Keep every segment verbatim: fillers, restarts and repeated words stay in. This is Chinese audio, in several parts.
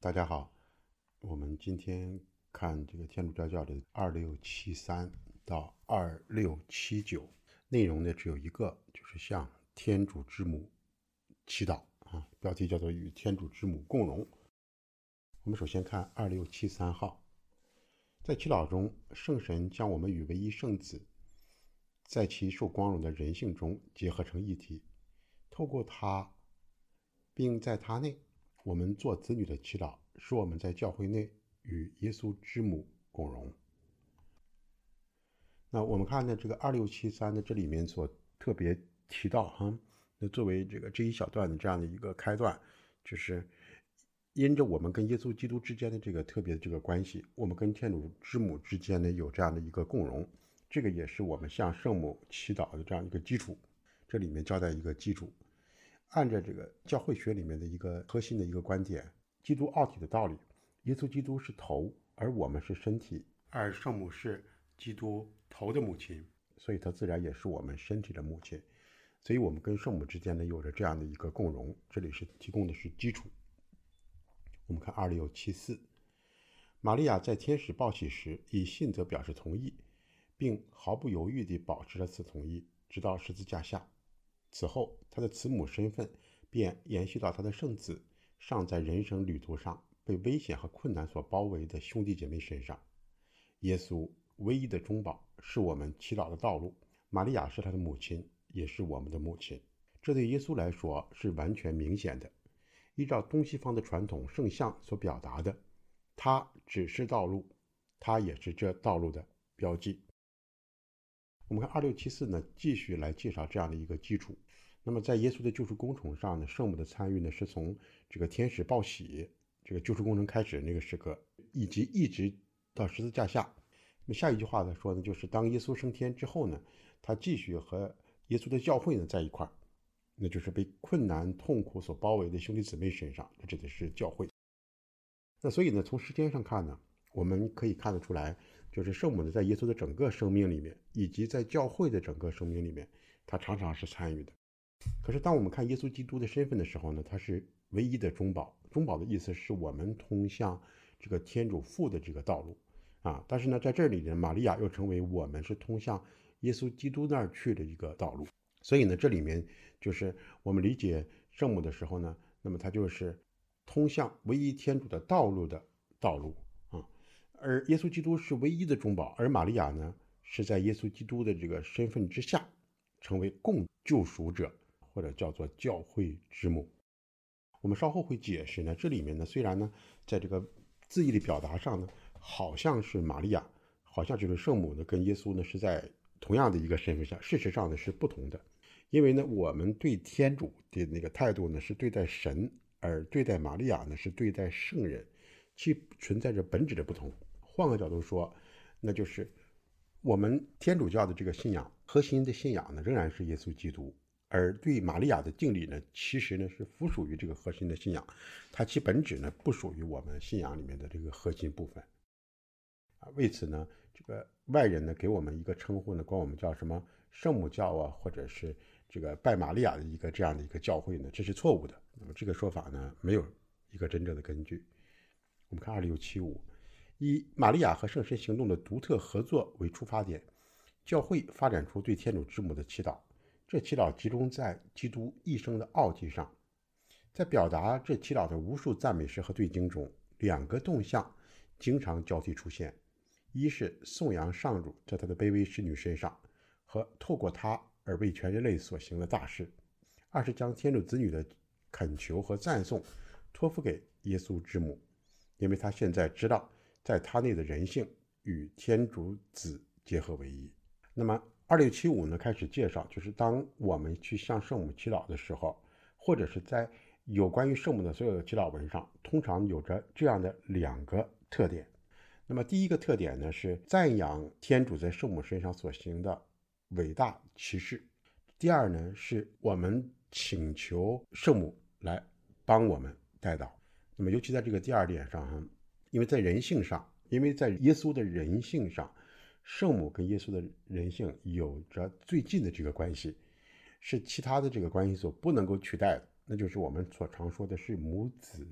大家好，我们今天看这个天主教教的二六七三到二六七九，内容呢只有一个，就是向天主之母祈祷啊，标题叫做与天主之母共荣。我们首先看二六七三号，在祈祷中，圣神将我们与唯一圣子在其受光荣的人性中结合成一体，透过他并在他内，我们做子女的祈祷使我们在教会内与耶稣之母共荣。那我们看呢，这个二六七三的这里面所特别提到哈，那作为这个这一小段的这样的一个开端，就是因着我们跟耶稣基督之间的这个特别的这个关系，我们跟天主之母之间呢有这样的一个共荣，这个也是我们向圣母祈祷的这样一个基础。这里面交代一个基础，按照这个教会学里面的一个核心的一个观点，基督奥体的道理，耶稣基督是头，而我们是身体，而圣母是基督头的母亲，所以她自然也是我们身体的母亲，所以我们跟圣母之间呢有着这样的一个共荣，这里是提供的是基础。我们看二六七四，玛利亚在天使报喜时以信则表示同意，并毫不犹豫地保持了此同意，直到十字架下。此后，她的慈母身份便延续到她的圣子尚在人生旅途上被危险和困难所包围的兄弟姐妹身上。耶稣唯一的中保是我们祈祷的道路，玛利亚是他的母亲，也是我们的母亲。这对耶稣来说是完全明显的。依照东西方的传统圣像所表达的，他只是道路，他也是这道路的标记。我们看二六七四呢，继续来介绍这样的一个基础。那么在耶稣的救赎工程上呢，圣母的参与呢，是从这个天使报喜这个救赎工程开始的那个时刻，以及一直到十字架下。那么下一句话来说呢，就是当耶稣升天之后呢，他继续和耶稣的教会呢在一块儿，那就是被困难痛苦所包围的兄弟姊妹身上，这指的是教会。那所以呢，从时间上看呢，我们可以看得出来，就是圣母呢在耶稣的整个生命里面，以及在教会的整个生命里面，他常常是参与的。可是当我们看耶稣基督的身份的时候呢，他是唯一的中保。中保的意思是我们通向这个天主父的这个道路啊。但是呢，在这里呢，玛利亚又成为我们是通向耶稣基督那儿去的一个道路。所以呢，这里面就是我们理解圣母的时候呢，那么它就是通向唯一天主的道路的道路啊。而耶稣基督是唯一的中保，而玛利亚呢是在耶稣基督的这个身份之下，成为共救赎者，或者叫做教会之母。我们稍后会解释呢，这里面呢虽然呢在这个字义的表达上呢，好像是玛利亚，好像就是圣母呢跟耶稣呢是在同样的一个身份上，事实上呢是不同的。因为呢我们对天主的那个态度呢是对待神，而对待玛利亚呢是对待圣人，其存在着本质的不同。换个角度说，那就是我们天主教的这个信仰核心的信仰呢仍然是耶稣基督，而对玛利亚的敬礼呢其实呢是附属于这个核心的信仰，它其本质呢不属于我们信仰里面的这个核心部分啊。为此呢，这个外人呢给我们一个称呼呢，管我们叫什么圣母教啊，或者是这个拜玛利亚的一个这样的一个教会呢，这是错误的。那么这个说法呢没有一个真正的根据。我们看二六七五，以玛利亚和圣神行动的独特合作为出发点，教会发展出对天主之母的祈祷。这祈祷集中在基督一生的奥迹上。在表达这祈祷的无数赞美诗和对经中，两个动向经常交替出现，一是颂扬上主在他的卑微使女身上和透过他而为全人类所行的大事，二是将天主子女的恳求和赞颂托付给耶稣之母，因为他现在知道在他内的人性与天主子结合为一。那么二六七五呢开始介绍，就是当我们去向圣母祈祷的时候，或者是在有关于圣母的所有的祈祷文上，通常有着这样的两个特点。那么第一个特点呢是赞扬天主在圣母身上所行的伟大奇事，第二呢是我们请求圣母来帮我们代祷。那么尤其在这个第二点上，因为在人性上，因为在耶稣的人性上，圣母跟耶稣的人性有着最近的这个关系，是其他的这个关系所不能够取代的，那就是我们所常说的是母子。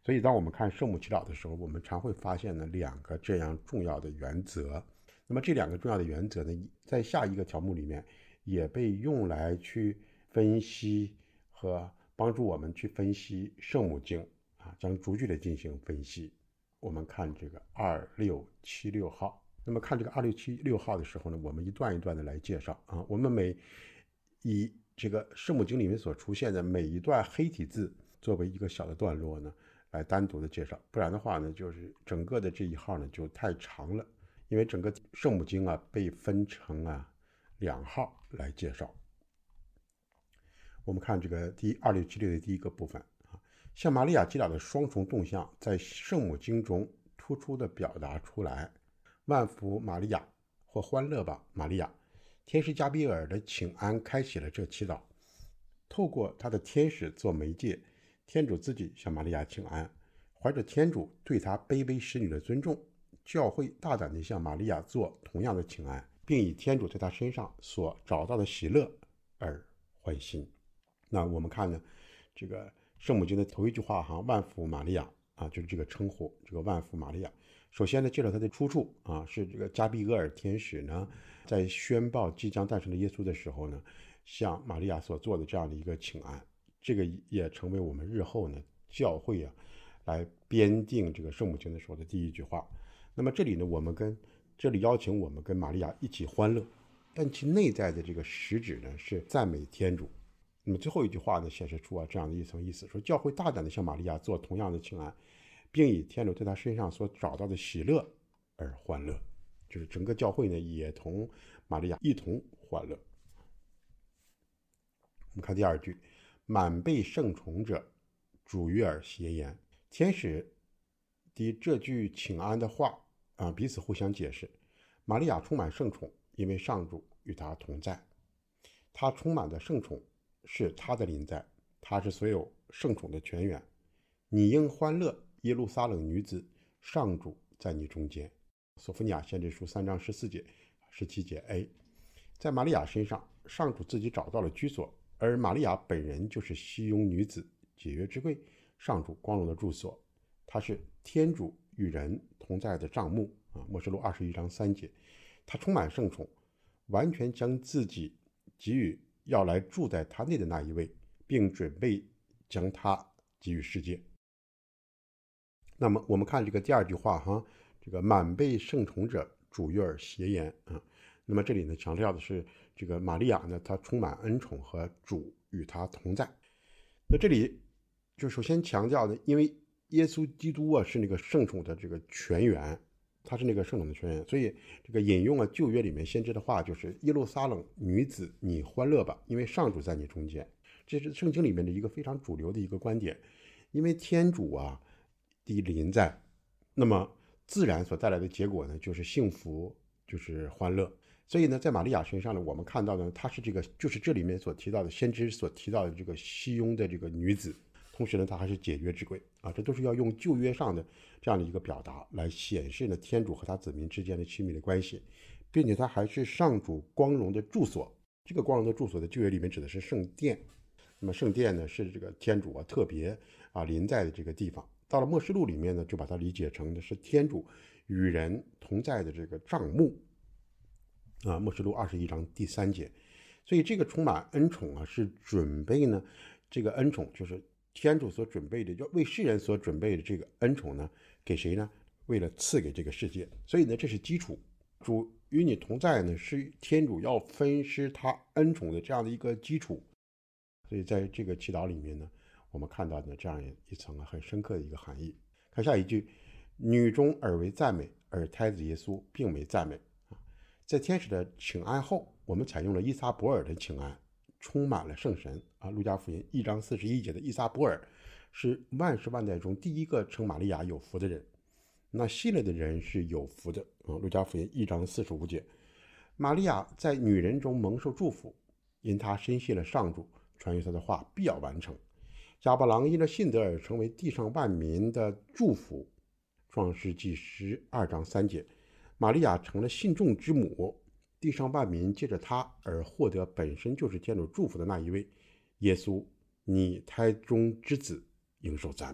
所以当我们看圣母祈祷的时候，我们常会发现呢两个这样重要的原则。那么这两个重要的原则呢，在下一个条目里面也被用来去分析和帮助我们去分析圣母经啊，将逐句的进行分析。我们看这个二六七六号。那么看这个二六七六号的时候呢，我们一段一段的来介绍啊。我们每以这个圣母经里面所出现的每一段黑体字作为一个小的段落呢，来单独的介绍，不然的话呢，就是整个的这一号呢就太长了，因为整个圣母经啊被分成啊两号来介绍。我们看这个第二六七六的第一个部分啊，向玛利亚祈祷的双重动向在圣母经中突出的表达出来。万福玛利亚或欢乐吧玛利亚，天使加比尔的请安开启了这祈祷，透过他的天使做媒介，天主自己向玛利亚请安，怀着天主对他卑微使女的尊重，教会大胆地向玛利亚做同样的请安，并以天主在他身上所找到的喜乐而欢心。那我们看呢，这个圣母经的头一句话哈，万福玛利亚啊，就是这个称呼，这个万福玛利亚。首先呢，介绍它的出处啊，是这个加比厄尔天使呢，在宣报即将诞生的耶稣的时候呢，向玛利亚所做的这样的一个请安，这个也成为我们日后呢教会啊来编定这个圣母经的时候的第一句话。那么这里呢，我们跟这里邀请我们跟玛利亚一起欢乐，但其内在的这个实质呢是赞美天主。那么最后一句话呢，显示出啊这样的一层意思，说教会大胆的向玛利亚做同样的请安，并以天主在他身上所找到的喜乐而欢乐，就是整个教会呢也同玛利亚一同欢乐。我们看第二句，满被圣宠者，主于尔谐言。天使的这句请安的话啊，彼此互相解释。玛利亚充满圣宠，因为上主与她同在。她充满的圣宠是她的临在，她是所有圣宠的泉源。你应欢乐，耶路撒冷女子，上主在你中间。索福尼亚先知书三章十四节、十七节 A。在玛利亚身上，上主自己找到了居所，而玛利亚本人就是熙雍女子，解约之贵，上主光荣的住所。她是天主与人同在的帐幕啊，默示录二十一章三节。她充满圣宠，完全将自己给予要来住在她内的那一位，并准备将她给予世界。那么我们看这个第二句话哈，这个满被圣宠者，主于尔谐言啊。那么这里呢强调的是这个玛利亚呢，她充满恩宠和主与她同在。那这里就首先强调的，因为耶稣基督啊是那个圣宠的这个泉源，他是那个圣宠的泉源，所以这个引用了旧约里面先知的话，就是耶路撒冷女子，你欢乐吧，因为上主在你中间。这是圣经里面的一个非常主流的一个观点，因为天主啊的临在，那么自然所带来的结果呢，就是幸福，就是欢乐。所以呢，在玛利亚身上呢，我们看到呢，她是这个，就是这里面所提到的先知所提到的这个熙雍的这个女子，同时呢，她还是解约之贵啊，这都是要用旧约上的这样的一个表达来显示呢，天主和他子民之间的亲密的关系，并且她还是上主光荣的住所。这个光荣的住所的旧约里面指的是圣殿，那么圣殿呢是这个天主啊特别啊临在的这个地方。到了默示录里面呢，就把它理解成的是天主与人同在的这个帐幕啊，默示录二十一章第三节。所以这个充满恩宠啊，是准备呢，这个恩宠就是天主所准备的，要为世人所准备的这个恩宠呢，给谁呢？为了赐给这个世界。所以呢，这是基础。主与你同在呢，是天主要分施他恩宠的这样的一个基础。所以在这个祈祷里面呢，我们看到呢这样一层很深刻的一个含义。看下一句，女中而为赞美，而胎子耶稣并没赞美。在天使的请安后，我们采用了伊撒伯尔的请安，充满了圣神啊。路加福音一章四十一节的伊撒伯尔是万世万代中第一个称玛利亚有福的人，那信了的人是有福的啊。路加福音一章四十五节，玛利亚在女人中蒙受祝福，因她深信了上主传于她的话必要完成。亚伯郎因着信德而成为地上万民的祝福。创世纪十二章三节，玛利亚成了信众之母，地上万民借着她而获得本身就是天主祝福的那一位耶稣，你胎中之子应受赞美。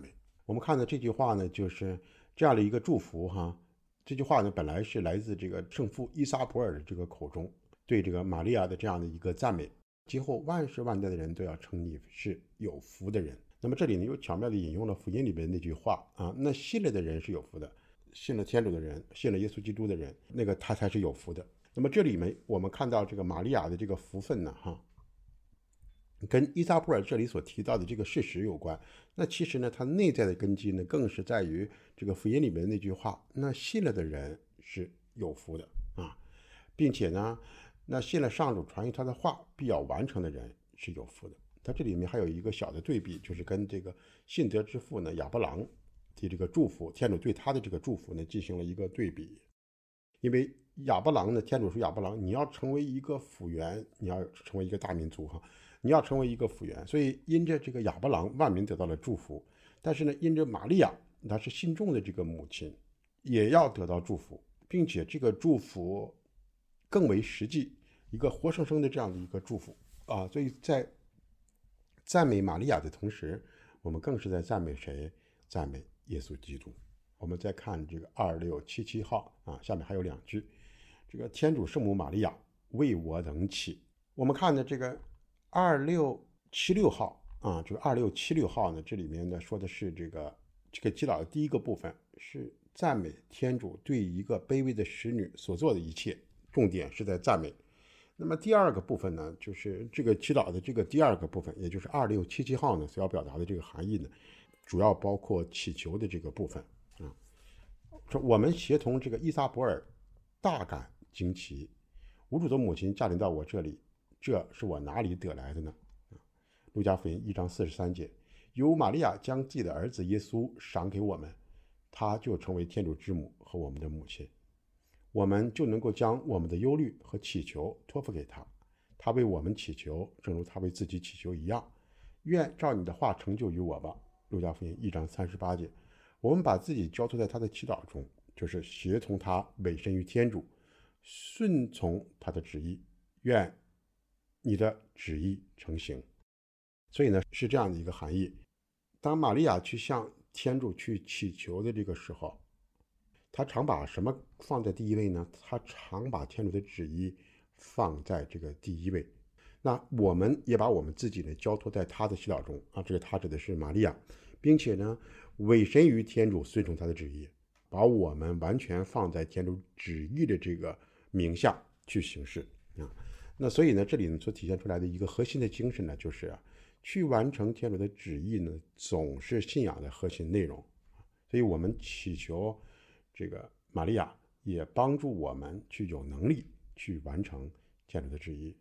我们看到这句话呢，就是这样的一个祝福哈。这句话呢，本来是来自这个圣父伊撒伯尔的这个口中，对这个玛利亚的这样的一个赞美。今后万世万代的人都要称你是有福的人。那么这里呢，又巧妙地引用了福音里面那句话啊，那信了的人是有福的，信了天主的人，信了耶稣基督的人，那个他才是有福的。那么这里面我们看到这个玛利亚的这个福分呢，哈，跟伊撒伯尔这里所提到的这个事实有关。那其实呢，它内在的根基呢，更是在于这个福音里面的那句话，那信了的人是有福的啊，并且呢，那信了上主传谕他的话必要完成的人是有福的。它这里面还有一个小的对比，就是跟这个信德之父呢亚伯郎的这个祝福，天主对他的这个祝福呢进行了一个对比。因为亚伯郎呢，天主说亚伯郎，你要成为一个辅元，你要成为一个大民族哈，你要成为一个辅元，所以因着这个亚伯郎，万民得到了祝福。但是呢，因着玛利亚，她是信众的这个母亲，也要得到祝福，并且这个祝福更为实际，一个活生生的这样的一个祝福啊。所以在赞美玛利亚的同时，我们更是在赞美谁？赞美耶稣基督。我们再看这个二六七七号啊，下面还有两句，这个天主圣母玛利亚为我等祈。我们看的这个二六七六号啊，这个二六七六号呢，这里面呢说的是这个这个祈祷的第一个部分是赞美天主对一个卑微的使女所做的一切，重点是在赞美。那么第二个部分呢，就是这个祈祷的这个第二个部分，也就是二六七七号呢所要表达的这个含义呢，主要包括祈求的这个部分啊。说我们协同这个伊撒伯尔大感惊奇，无主的母亲驾临到我这里，这是我哪里得来的呢？路加福音一章四十三节，由玛利亚将自己的儿子耶稣赏给我们，他就成为天主之母和我们的母亲，我们就能够将我们的忧虑和祈求托付给他，他为我们祈求，正如他为自己祈求一样。愿照你的话成就于我吧。路加福音一章三十八节，我们把自己交托在他的祈祷中，就是协同他委身于天主，顺从他的旨意，愿你的旨意成行。所以呢，是这样的一个含义。当玛利亚去向天主去祈求的这个时候，他常把什么放在第一位呢？他常把天主的旨意放在这个第一位。那我们也把我们自己呢交托在他的祈祷中啊，这个他指的是玛利亚，并且呢委身于天主，顺从他的旨意，把我们完全放在天主旨意的这个名下去行事啊。那所以呢，这里呢所体现出来的一个核心的精神呢，就是啊，去完成天主的旨意呢，总是信仰的核心内容。所以我们祈求这个玛利亚也帮助我们去有能力去完成天主的旨意。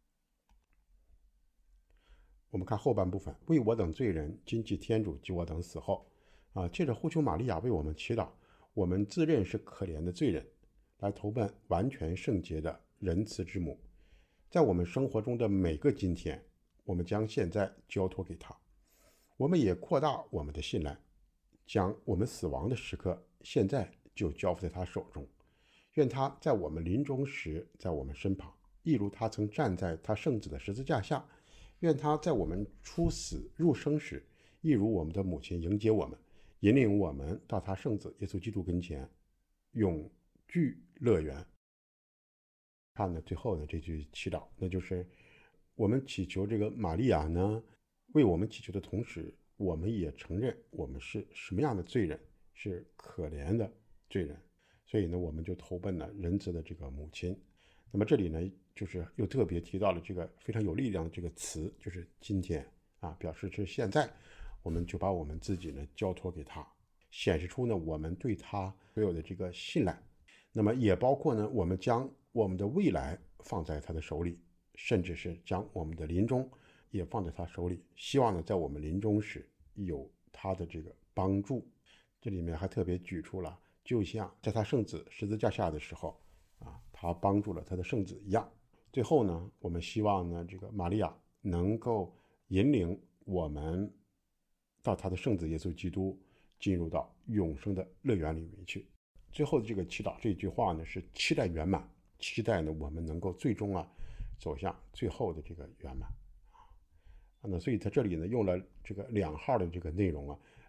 我们看后半部分，为我等罪人今祭天主及我等死后啊，借着呼求玛利亚为我们祈祷，我们自认是可怜的罪人，来投奔完全圣洁的仁慈之母。在我们生活中的每个今天，我们将现在交托给他，我们也扩大我们的信赖，将我们死亡的时刻现在就交付在他手中。愿他在我们临终时在我们身旁，一如他曾站在他圣子的十字架下。愿他在我们出死入生时，一如我们的母亲迎接我们，引领我们到他圣子耶稣基督跟前，永居乐园。看呢，最后的这句祈祷，那就是我们祈求这个玛利亚呢，为我们祈求的同时，我们也承认我们是什么样的罪人，是可怜的罪人。所以呢，我们就投奔了仁慈的这个母亲。那么这里呢，就是又特别提到了这个非常有力量的这个词，就是今天啊，表示是现在，我们就把我们自己呢交托给他，显示出呢我们对他所有的这个信赖。那么也包括呢，我们将我们的未来放在他的手里，甚至是将我们的临终也放在他手里，希望呢在我们临终时有他的这个帮助。这里面还特别举出了，就像在他圣子十字架下的时候啊，他帮助了他的圣子一样。最后呢，我们希望呢，这个玛利亚能够引领我们到他的圣子耶稣基督，进入到永生的乐园里面去。最后的这个祈祷这句话呢，是期待圆满，期待呢我们能够最终啊走向最后的这个圆满啊。那所以他这里呢用了这个两号的这个内容啊，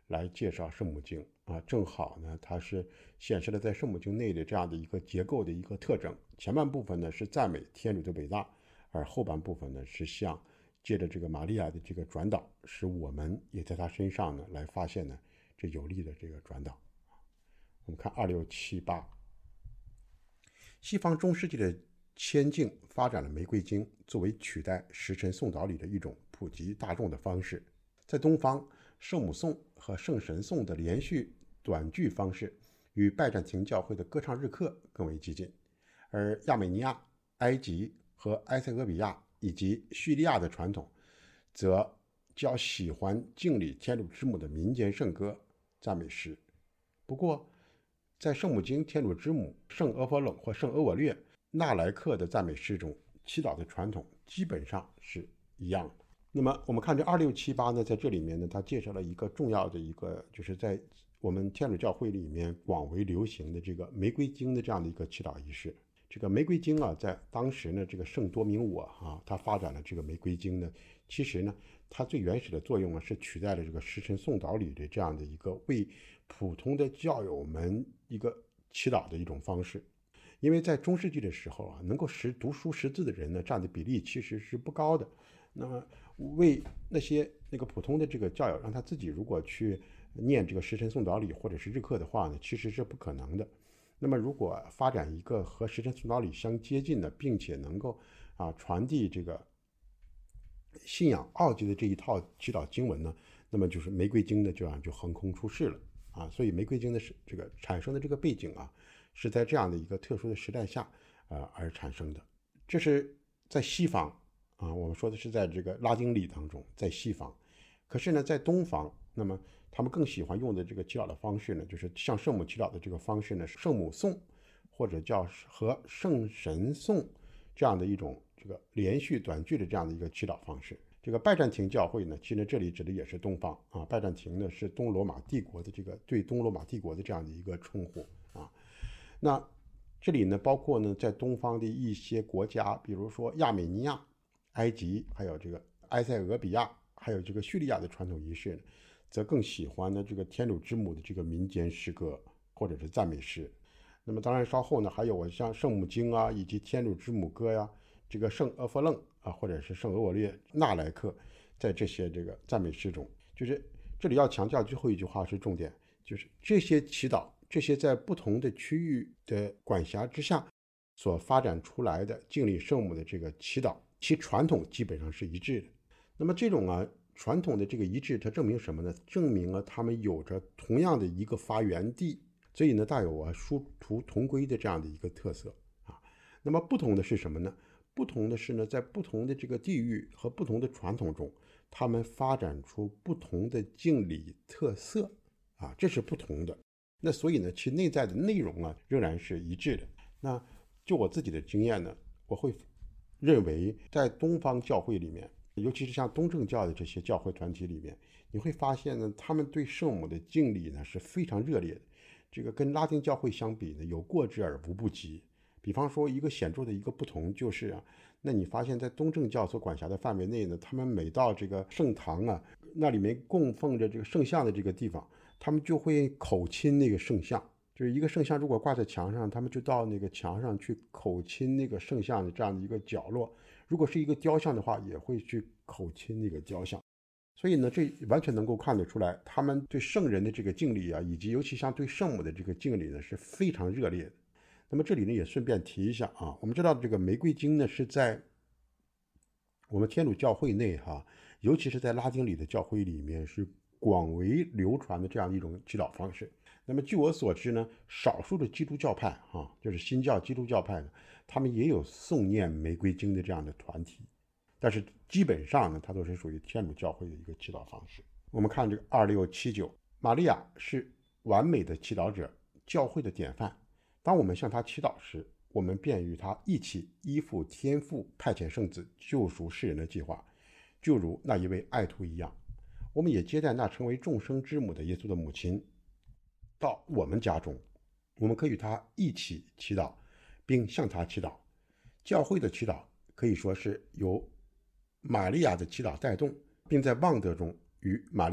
来介绍圣母经啊，正好呢，它是显示了在圣母经内的这样的一个结构的一个特征。前半部分呢是赞美天主的伟大，而后半部分呢是向借着这个玛利亚的这个转导，使我们也在她身上呢来发现呢这有力的这个转导。我们看二六七八，西方中世纪的谦敬发展了玫瑰经作为取代时辰颂祷礼的一种普及大众的方式。在东方，圣母颂和圣神颂的连续短句方式与拜占庭教会的歌唱日课更为接近，而亚美尼亚、埃及和埃塞俄比亚以及叙利亚的传统则较喜欢敬礼天主之母的民间圣歌赞美诗。不过在圣母经天主之母、圣阿佛冷或圣阿我略、纳莱克的赞美诗中，祈祷的传统基本上是一样的。那么我们看这二六七八呢，在这里面呢，它介绍了一个重要的一个，就是在我们天主教会里面广为流行的这个玫瑰经的这样的一个祈祷仪式。这个玫瑰经啊，在当时呢，这个圣多明我啊，他发展了这个玫瑰经呢，其实呢，它最原始的作用呢，是取代了这个时辰颂祷礼的这样的一个为普通的教友们一个祈祷的一种方式。因为在中世纪的时候啊，能够识读书识字的人呢，占的比例其实是不高的。那么为那些那个普通的这个教友，让他自己如果去念这个时辰颂祷礼或者是日课的话呢，其实是不可能的。那么如果发展一个和时辰颂祷礼相接近的，并且能够啊传递这个信仰奥迹的这一套祈祷经文呢，那么就是玫瑰经呢就就横空出世了啊。所以玫瑰经的是这个产生的这个背景啊，是在这样的一个特殊的时代下呃而产生的。这是在西方啊，我们说的是在这个拉丁礼当中，在西方。可是呢，在东方，那么他们更喜欢用的这个祈祷的方式呢，就是像圣母祈祷的这个方式呢，圣母颂或者叫和圣神颂这样的一种这个连续短句的这样的一个祈祷方式。这个拜占庭教会呢，其实这里指的也是东方啊，拜占庭呢是东罗马帝国的这个对东罗马帝国的这样的一个称呼啊。那这里呢，包括呢在东方的一些国家，比如说亚美尼亚、埃及，还有这个埃塞俄比亚，还有这个叙利亚的传统仪式呢，则更喜欢呢这个天主之母的这个民间诗歌或者是赞美诗。那么当然稍后呢，还有我像圣母经啊，以及天主之母歌呀，这个圣阿佛楞啊，或者是圣俄我略、纳莱克，在这些这个赞美诗中，就是这里要强调最后一句话是重点，就是这些祈祷，这些在不同的区域的管辖之下所发展出来的敬礼圣母的这个祈祷，其传统基本上是一致的。那么这种啊传统的这个一致，它证明什么呢？证明了他们有着同样的一个发源地，所以呢大有啊殊途同归的这样的一个特色啊。那么不同的是什么呢？不同的是呢，在不同的这个地域和不同的传统中，他们发展出不同的敬礼特色啊，这是不同的。那所以呢，其内在的内容啊仍然是一致的。那就我自己的经验呢，我会认为在东方教会里面，尤其是像东正教的这些教会团体里面，你会发现呢，他们对圣母的敬礼呢是非常热烈的。这个跟拉丁教会相比呢，有过之而无不及。比方说一个显著的一个不同就是啊，那你发现在东正教所管辖的范围内呢，他们每到这个圣堂啊，那里面供奉着这个圣像的这个地方，他们就会口亲那个圣像。就是一个圣像如果挂在墙上，他们就到那个墙上去口亲那个圣像的这样的一个角落。如果是一个雕像的话，也会去口亲那个雕像。所以呢，这完全能够看得出来，他们对圣人的这个敬礼啊，以及尤其像对圣母的这个敬礼呢，是非常热烈的。那么这里呢，也顺便提一下啊，我们知道这个玫瑰经呢，是在我们天主教会内哈、啊，尤其是在拉丁礼的教会里面是广为流传的这样一种祈祷方式。那么据我所知呢，少数的基督教派哈、啊，就是新教基督教派呢，他们也有诵念玫瑰经的这样的团体，但是基本上呢，它都是属于天主教会的一个祈祷方式。我们看这个二六七九，玛利亚是完美的祈祷者，教会的典范。当我们向他祈祷时，我们便与他一起依附天父派遣圣子救赎世人的计划，就如那一位爱徒一样。我们也接待那成为众生之母的耶稣的母亲到我们家中，我们可以与他一起祈祷，并向他祈祷。教会的祈祷可以说是由玛利亚的祈祷带动，并在望德中与玛利亚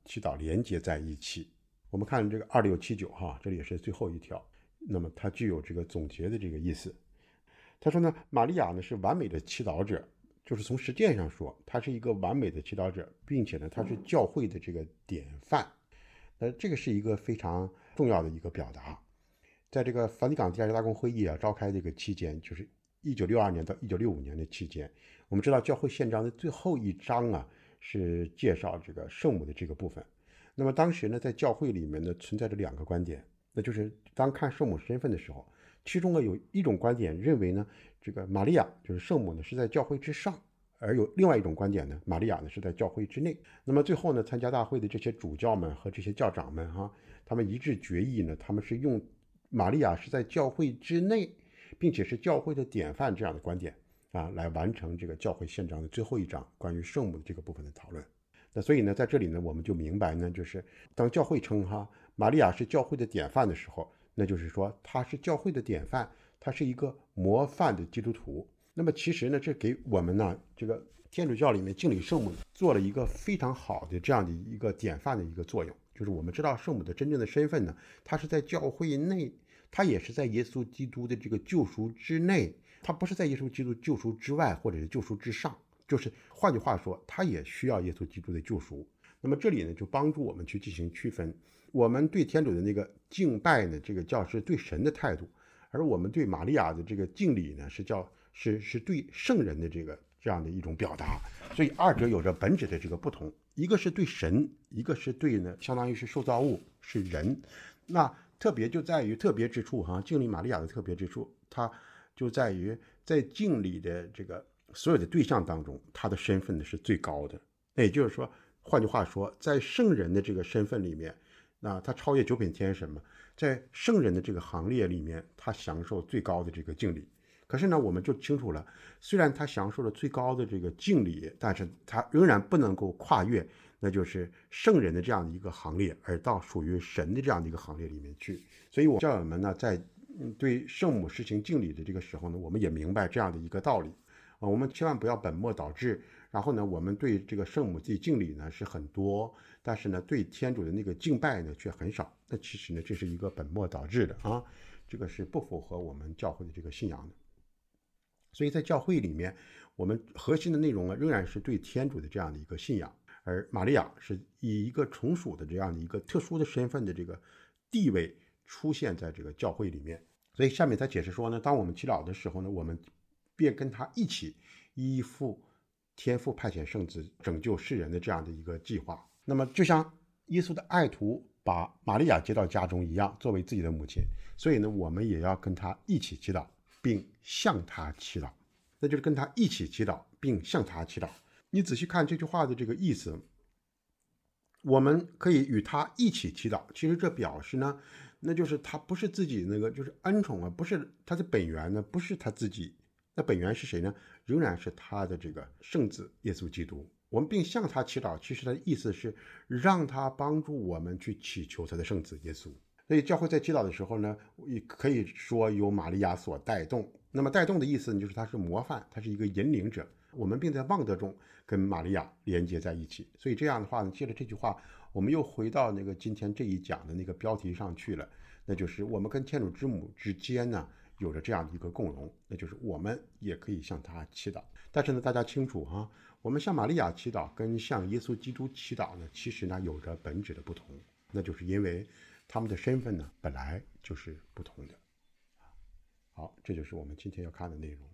祈祷连接在一起。我们看这个二六七九哈，这里也是最后一条，那么它具有这个总结的这个意思。他说呢，玛利亚呢是完美的祈祷者，就是从实践上说，她是一个完美的祈祷者，并且呢，她是教会的这个典范。呃，这个是一个非常重要的一个表达。在这个梵蒂冈第二大公会议啊召开这个期间，就是一九六二年到一九六五年的期间，我们知道教会宪章的最后一章啊是介绍这个圣母的这个部分。那么当时呢，在教会里面呢存在着两个观点，那就是当看圣母身份的时候，其中呢有一种观点认为呢，这个玛利亚就是圣母呢是在教会之上，而有另外一种观点呢，玛利亚呢是在教会之内。那么最后呢，参加大会的这些主教们和这些教长们哈，他们一致决议呢，他们是用玛利亚是在教会之内，并且是教会的典范这样的观点啊，来完成这个教会宪章的最后一章关于圣母的这个部分的讨论。那所以呢，在这里呢，我们就明白呢，就是当教会称哈玛利亚是教会的典范的时候，那就是说她是教会的典范，她是一个模范的基督徒。那么其实呢，这给我们呢，这个天主教里面敬礼圣母做了一个非常好的这样的一个典范的一个作用。就是我们知道圣母的真正的身份呢，她是在教会内，她也是在耶稣基督的这个救赎之内，她不是在耶稣基督救赎之外或者是救赎之上。就是换句话说，他也需要耶稣基督的救赎。那么这里呢，就帮助我们去进行区分，我们对天主的那个敬拜呢，这个叫是对神的态度，而我们对玛利亚的这个敬礼呢，是叫是是对圣人的这个这样的一种表达。所以二者有着本质的这个不同，一个是对神，一个是对呢，相当于是受造物是人。那特别就在于特别之处哈，敬礼玛利亚的特别之处，它就在于在敬礼的这个所有的对象当中，他的身份呢是最高的。那也就是说，换句话说，在圣人的这个身份里面，那他超越九品天神嘛，在圣人的这个行列里面，他享受最高的这个敬礼。可是呢，我们就清楚了，虽然他享受了最高的这个敬礼，但是他仍然不能够跨越，那就是圣人的这样的一个行列，而到属于神的这样的一个行列里面去。所以我教友们呢，在对圣母实行敬礼的这个时候呢，我们也明白这样的一个道理。我们千万不要本末倒置，然后呢，我们对这个圣母自己敬礼呢是很多，但是呢，对天主的那个敬拜呢却很少。那其实呢，这是一个本末倒置的啊，这个是不符合我们教会的这个信仰的。所以在教会里面，我们核心的内容呢仍然是对天主的这样的一个信仰，而玛利亚是以一个从属的这样的一个特殊的身份的这个地位出现在这个教会里面。所以下面他解释说呢，当我们祈祷的时候呢，我们便跟他一起依附天父派遣圣子拯救世人的这样的一个计划。那么就像耶稣的爱徒把玛利亚接到家中一样，作为自己的母亲，所以呢，我们也要跟他一起祈祷，并向他祈祷。那就是跟他一起祈祷，并向他祈祷。你仔细看这句话的这个意思，我们可以与他一起祈祷，其实这表示呢，那就是他不是自己那个就是恩宠啊，不是他的本源呢，不是他自己。那本源是谁呢？仍然是他的这个圣子耶稣基督。我们并向他祈祷，其实他的意思是让他帮助我们去祈求他的圣子耶稣。所以教会在祈祷的时候呢，也可以说由玛利亚所带动。那么带动的意思呢，就是他是模范，他是一个引领者。我们并在望德中跟玛利亚连接在一起。所以这样的话呢，借着这句话，我们又回到那个今天这一讲的那个标题上去了，那就是我们跟天主之母之间呢有着这样的一个共融，那就是我们也可以向他祈祷。但是呢，大家清楚哈，我们向玛利亚祈祷跟向耶稣基督祈祷呢，其实呢有着本质的不同，那就是因为他们的身份呢本来就是不同的。好，这就是我们今天要看的内容。